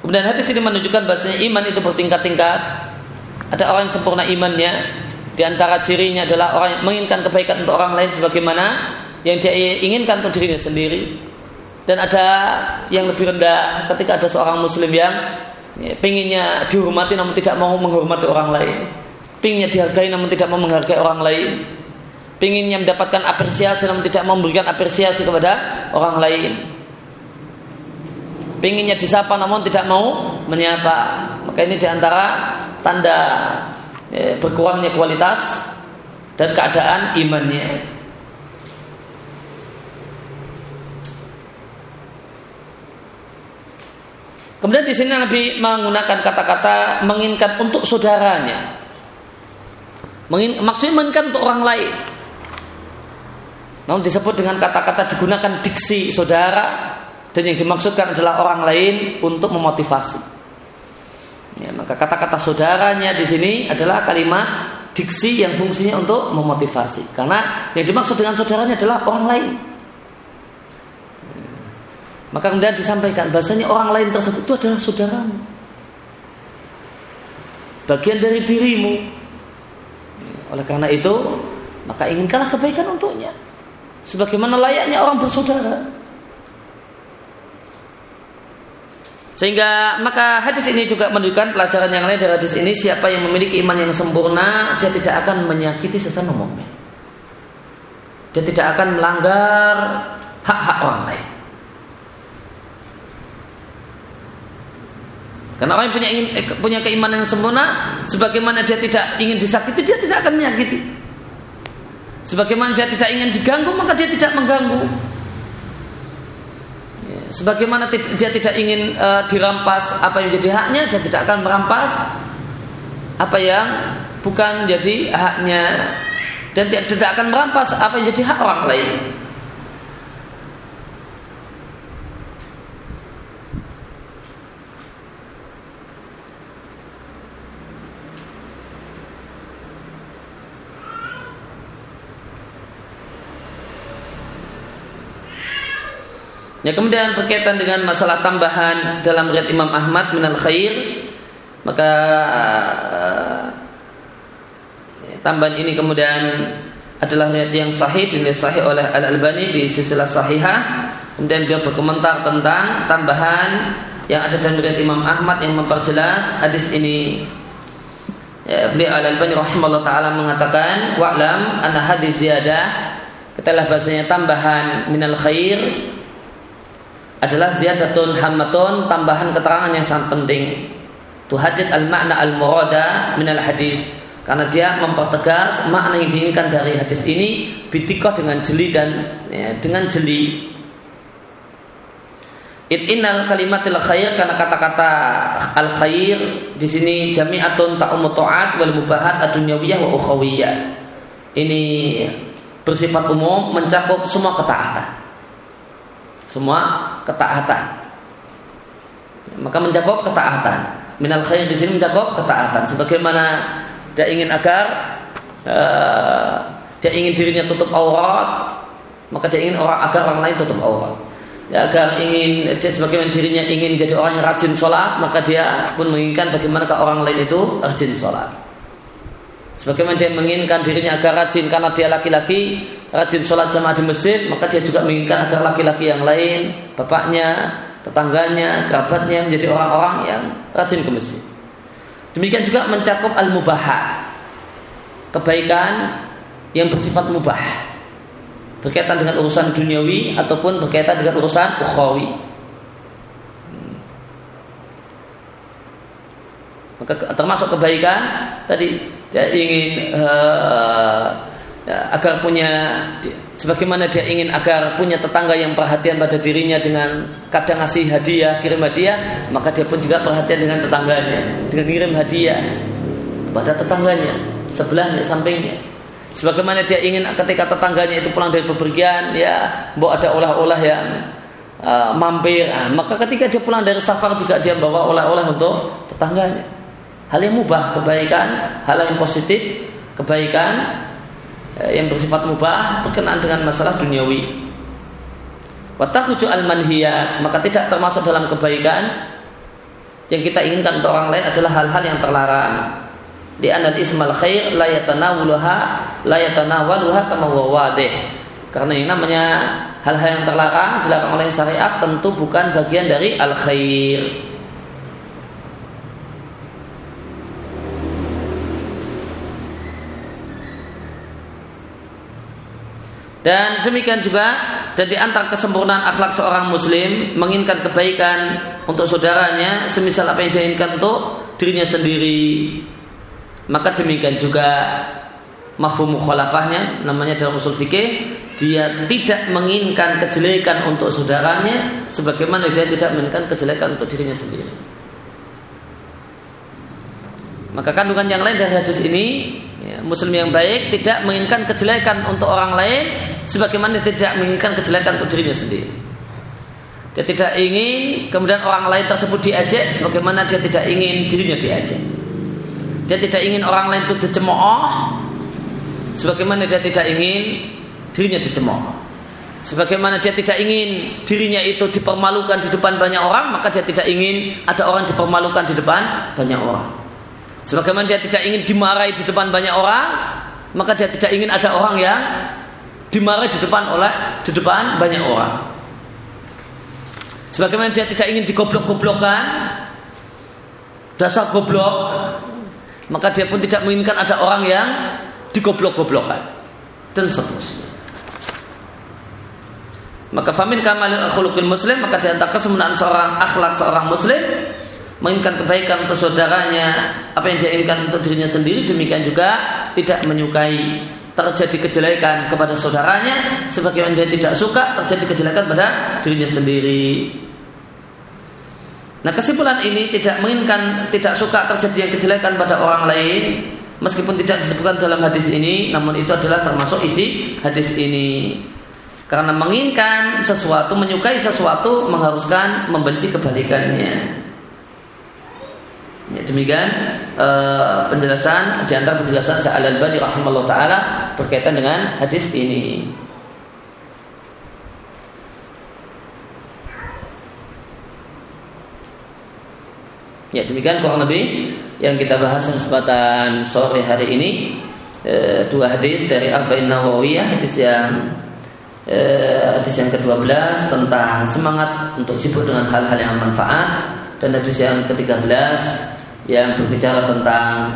Kemudian hadis ini menunjukkan bahwasanya iman itu bertingkat-tingkat. Ada orang yang sempurna imannya, di antara cirinya adalah orang yang menginginkan kebaikan untuk orang lain sebagaimana yang dia inginkan untuk dirinya sendiri. Dan ada yang lebih rendah ketika ada seorang muslim yang pinginnya dihormati namun tidak mau menghormati orang lain, pinginnya dihargai namun tidak mau menghargai orang lain, pinginnya mendapatkan apresiasi namun tidak mau memberikan apresiasi kepada orang lain, pinginnya disapa namun tidak mau menyapa. Maka ini diantara tanda berkurangnya kualitas dan keadaan imannya. Kemudian di sini Nabi menggunakan kata-kata menginginkan untuk saudaranya. Maksudnya menginginkan untuk orang lain. Namun disebut dengan kata-kata digunakan diksi saudara, dan yang dimaksudkan adalah orang lain untuk memotivasi. Ya, maka kata-kata saudaranya di sini adalah kalimat diksi yang fungsinya untuk memotivasi. Karena yang dimaksud dengan saudaranya adalah orang lain. Maka kemudian disampaikan bahasanya orang lain tersebut itu adalah saudaramu, bagian dari dirimu. Oleh karena itu, maka inginkanlah kebaikan untuknya, sebagaimana layaknya orang bersaudara. Sehingga maka hadis ini juga menunjukkan pelajaran yang lain dari hadis ini. Siapa yang memiliki iman yang sempurna, dia tidak akan menyakiti sesama mukmin. Dia tidak akan melanggar hak-hak orang lain. Karena orang yang punya keimanan yang sempurna, sebagaimana dia tidak ingin disakiti, dia tidak akan menyakiti. Sebagaimana dia tidak ingin diganggu, maka dia tidak mengganggu. Sebagaimana dia tidak ingin dirampas apa yang jadi haknya, dia tidak akan merampas apa yang bukan jadi haknya, dan dia tidak akan merampas apa yang jadi hak orang lain. Ya, kemudian berkaitan dengan masalah tambahan dalam riwayat Imam Ahmad minal khair, maka tambahan ini kemudian adalah riwayat yang sahih, dinilai sahih oleh Al-Albani di silsilah sahihah. Kemudian beliau berkomentar tentang tambahan yang ada dalam riwayat Imam Ahmad yang memperjelas hadis ini. Ya, beliau Al-Albani rahimahullah taala mengatakan, wa'lam anna hadis ziyadah, katalah bahasanya tambahan minal khair adalah ziyadatun hammatun, tambahan keterangan yang sangat penting. Tuhadid al-makna al-murada minal hadis, karena dia mempertegas makna yang diinginkan dari hadis ini bitikoh dengan jeli dan dengan jeli. Innal kalimatil khair, karena kata-kata al khair di sini jami'atun ta'ummu ta'at wal mubahat ad-dunyawiyah wa ukhawiyah. Ini bersifat umum, mencakup semua ketaatan. Semua ketaatan. Maka mencakup ketaatan. Minal khair di sini mencakup ketaatan. Sebagaimana dia ingin agar dia ingin dirinya tutup aurat, maka dia ingin agar orang lain tutup aurat. Ya, agar sebagaimana dirinya ingin jadi orang yang rajin sholat, maka dia pun menginginkan bagaimana orang lain itu rajin sholat. Sebagaimana dia menginginkan dirinya agar rajin karena dia laki-laki, rajin sholat jamaah di masjid, maka dia juga menginginkan agar laki-laki yang lain, bapaknya, tetangganya, kerabatnya menjadi orang-orang yang rajin ke masjid. Demikian juga mencakup al-mubahat, kebaikan yang bersifat mubah, berkaitan dengan urusan duniawi ataupun berkaitan dengan urusan ukhrawi. Maka termasuk kebaikan tadi, dia ingin agar punya, sebagaimana dia ingin agar punya tetangga yang perhatian pada dirinya dengan kadang ngasih hadiah, kirim hadiah, maka dia pun juga perhatian dengan tetangganya dengan kirim hadiah kepada tetangganya, sebelahnya, sampingnya. Sebagaimana dia ingin ketika tetangganya itu pulang dari bepergian, ya bawa ada olah-olah yang mampir, maka ketika dia pulang dari safar juga dia bawa olah-olah untuk tetangganya. Hal yang mubah, kebaikan, hal yang positif, kebaikan yang bersifat mubah berkenaan dengan masalah duniawi. Wa takhruju al-manhiyat, maka tidak termasuk dalam kebaikan yang kita inginkan untuk orang lain adalah hal-hal yang terlarang. Di anal ismal khair la yatanawaluha kama wadih. Karena yang namanya hal-hal yang terlarang dilarang oleh syariat tentu bukan bagian dari al khair. Dan demikian juga dan di antara kesempurnaan akhlak seorang muslim menginginkan kebaikan untuk saudaranya semisal apa yang dia inginkan untuk dirinya sendiri. Maka demikian juga mafhum mukhalafahnya, namanya dalam usul fikih, dia tidak menginginkan kejelekan untuk saudaranya sebagaimana dia tidak menginginkan kejelekan untuk dirinya sendiri. Maka kandungan yang lain dari hadis ini, ya, muslim yang baik tidak menginginkan kejelekan untuk orang lain sebagaimana dia tidak menginginkan kejelekan untuk dirinya sendiri. Dia tidak ingin kemudian orang lain tersebut diajak sebagaimana dia tidak ingin dirinya diajak. Dia tidak ingin orang lain itu dicemooh sebagaimana dia tidak ingin dirinya dicemooh. Sebagaimana dia tidak ingin dirinya itu dipermalukan di depan banyak orang, maka dia tidak ingin ada orang dipermalukan di depan banyak orang. Sebagaimana dia tidak ingin dimarahi di depan banyak orang, maka dia tidak ingin ada orang yang dimarahi di depan banyak orang. Sebagaimana dia tidak ingin digoblok-goblokkan, dasar goblok, maka dia pun tidak menginginkan ada orang yang digoblok-goblokkan dan seterusnya. Maka famin kamalil khuluqil muslim, maka di antara kesempurnaan seorang akhlak seorang muslim menginginkan kebaikan untuk saudaranya, apa yang dia inginkan untuk dirinya sendiri. Demikian juga tidak menyukai terjadi kejelekan kepada saudaranya sebagaimana dia tidak suka terjadi kejelekan pada dirinya sendiri. Nah, kesimpulan ini tidak menginginkan, tidak suka terjadi kejelekan pada orang lain meskipun tidak disebutkan dalam hadis ini, namun itu adalah termasuk isi hadis ini. Karena menginginkan sesuatu, menyukai sesuatu mengharuskan membenci kebalikannya. Ya, demikian penjelasan di antara penjelasan Al-Albani rahimahullah taala berkaitan dengan hadis ini. Ya, demikian kurang lebih yang kita bahas kesempatan sore hari ini. Dua hadis dari Arba'in Nawawiyah, hadis yang ke-12 tentang semangat untuk sibuk dengan hal-hal yang manfaat, dan hadis yang ke-13 yang berbicara tentang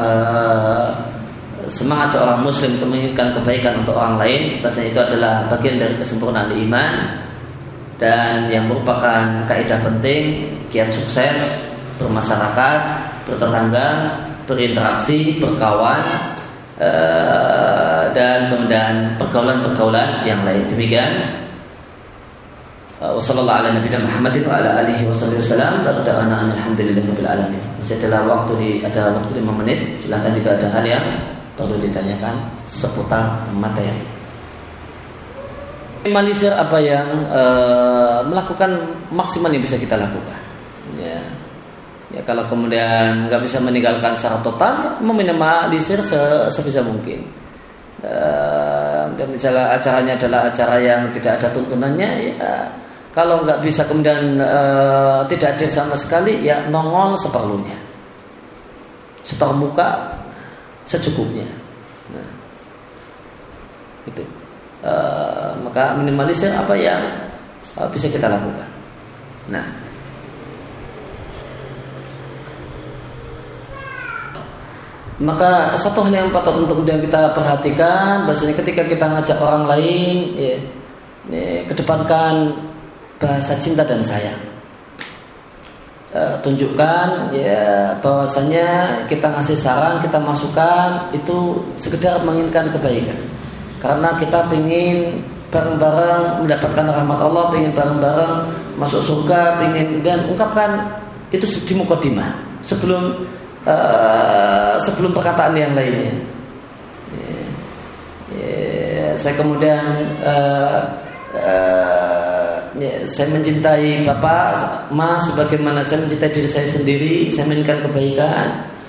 semangat seorang muslim untuk menginginkan kebaikan untuk orang lain. Bahasanya itu adalah bagian dari kesempurnaan iman dan yang merupakan kaidah penting kiat sukses bermasyarakat, bertetangga, berinteraksi, berkawan, dan kemudian pergaulan-pergaulan yang lain. Demikian. Wassallallahu ala nabiyina Muhammadin wa ala alihi wasallam. Alhamdulillahirabbil alamin. Masih ada waktu 5 menit. Silakan jika ada hal yang perlu ditanyakan seputar materi. Minimalisir apa yang melakukan maksimal yang bisa kita lakukan. Ya, kalau kemudian nggak bisa meninggalkan secara total, ya, meminimalisir sebisa mungkin. Dan misalnya acaranya adalah acara yang tidak ada tuntunannya, ya kalau nggak bisa kemudian tidak hadir sama sekali, ya nongol seperlunya, setor muka secukupnya. Nah, itu maka minimalisir apa yang bisa kita lakukan. Nah, maka satu hal yang patut untuk kemudian kita perhatikan, bahasanya ketika kita ngajak orang lain, ya, kedepankan bahasa cinta dan sayang. Tunjukkan ya bahwasanya kita ngasih saran, kita masukan itu sekedar menginginkan kebaikan. Karena kita ingin bareng-bareng mendapatkan rahmat Allah, ingin bareng-bareng masuk surga, ingin, dan ungkapkan itu di mukadimah sebelum perkataan yang lainnya. Saya kemudian saya mencintai Bapak, Mas, sebagaimana saya mencintai diri saya sendiri. Saya menginginkan kebaikan,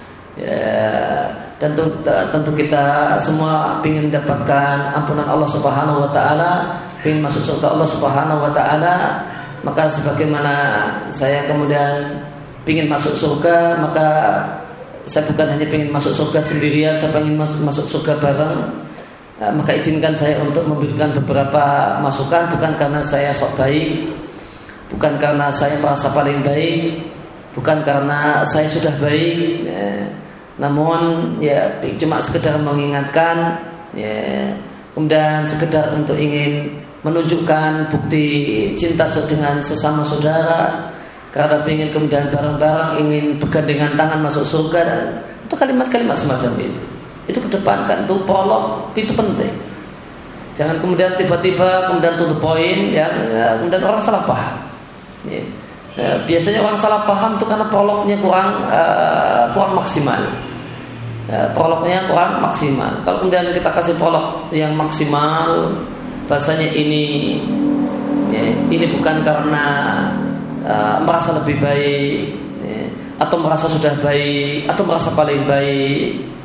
dan tentu kita semua ingin mendapatkan ampunan Allah Subhanahu Wa Taala, ingin masuk surga Allah Subhanahu Wa Taala. Maka sebagaimana saya kemudian ingin masuk surga, maka saya bukan hanya ingin masuk surga sendirian, saya ingin masuk surga bareng. Maka izinkan saya untuk memberikan beberapa masukan, bukan karena saya sok baik, bukan karena saya merasa paling baik, bukan karena saya sudah baik, namun ya cuma sekedar mengingatkan, ya, kemudian sekedar untuk ingin menunjukkan bukti cinta dengan sesama saudara, karena ingin kemudian bareng-bareng ingin bergandengan tangan masuk surga, dan itu kalimat-kalimat semacam itu kedepankan, itu prolog, itu penting. Jangan kemudian tiba-tiba kemudian to the point, ya, kemudian orang salah paham. Ya. Biasanya orang salah paham itu karena prolognya kurang maksimal. Prolognya kurang maksimal. Kalau kemudian kita kasih prolog yang maksimal, bahasanya ini bukan karena merasa lebih baik, ya, atau merasa sudah baik, atau merasa paling baik.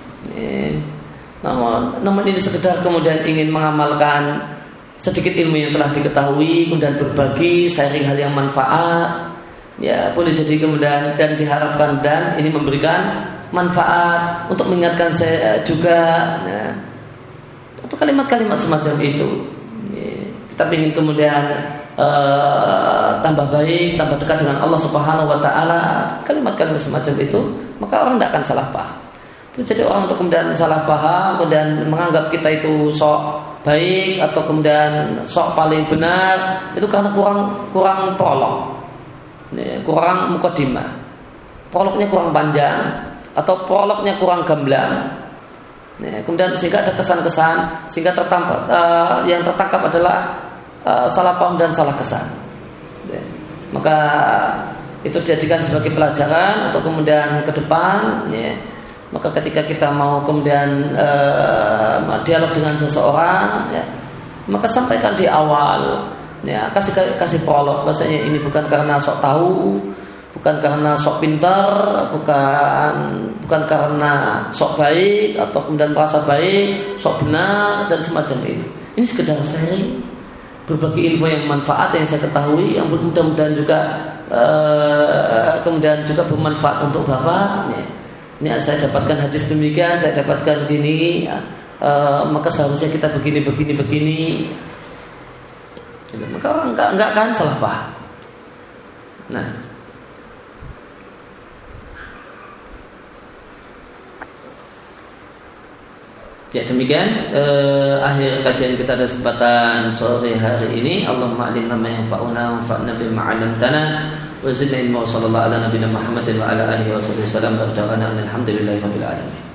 Namun ini sekedar kemudian ingin mengamalkan sedikit ilmu yang telah diketahui, kemudian berbagi, sharing hal yang manfaat, ya boleh jadi kemudian, dan diharapkan dan ini memberikan manfaat untuk mengingatkan saya juga, ya, atau kalimat-kalimat semacam itu. Ya, kita ingin kemudian tambah baik, tambah dekat dengan Allah Subhanahu Wa Taala, kalimat-kalimat semacam itu, maka orang tidak akan salah paham. Jadi orang untuk kemudian salah paham, kemudian menganggap kita itu sok baik atau kemudian sok paling benar, itu karena kurang prolog, kurang mukaddimah, prolognya kurang panjang atau prolognya kurang gamblang. Kemudian sehingga ada kesan-kesan, sehingga yang tertangkap adalah salah paham dan salah kesan. Maka itu dijadikan sebagai pelajaran untuk kemudian ke depan. Maka ketika kita mau kemudian dialog dengan seseorang, ya, maka sampaikan di awal, ya, kasih prolog, bahasanya ini bukan karena sok tahu, bukan karena sok pintar, bukan karena sok baik atau kemudian merasa baik, sok benar dan semacam itu. Ini sekedar sharing, berbagi info yang manfaat yang saya ketahui, yang mudah-mudahan juga kemudian juga bermanfaat untuk Bapak. Ya. Ini saya dapatkan hadis demikian, saya dapatkan gini, maka seharusnya kita begini. Maka orang enggak akan salah paham. Nah, ya demikian akhir kajian kita pada kesempatan sore hari ini. Allahumma alimna ma yanfa'una wanfa'na bima 'allamtana wa zidna ilma. Sallallahu ala nabiyina Muhammadin wa ala alihi wasallam. Alhamdulillahirabbil alamin.